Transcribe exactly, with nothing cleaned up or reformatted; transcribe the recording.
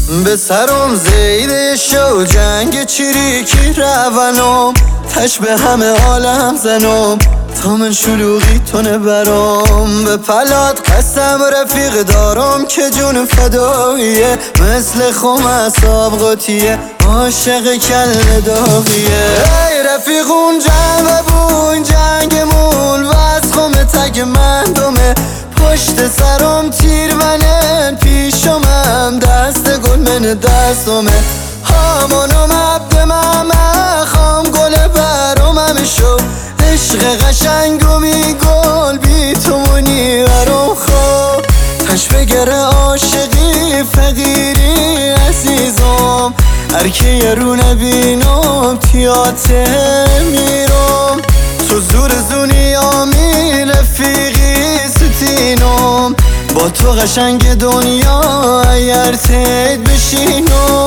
به سرم زیده شو جنگ چریکی روانم تش به همه عالم زنم تا من شلوغی تونه برام به پلات قسم رفیق دارم که جون فداییه مثل خم اصاب قطیه عاشق کل داغیه ای رفیق اون جنگ بون جنگمون و از خم تگ من دومه پشت سرم تیر منن پیشمم دست گل من دستمه همانم عبد ممه خام گل برام همه شو عشق قشنگ و میگل بی تو منی برام خواب تش بگره عاشقی فقیری عزیزم هر که یه رو نبینم تیاته میرم تو زور زونیامی رفیقی ستینم با تو قشنگ دنیا اگر تید بشینم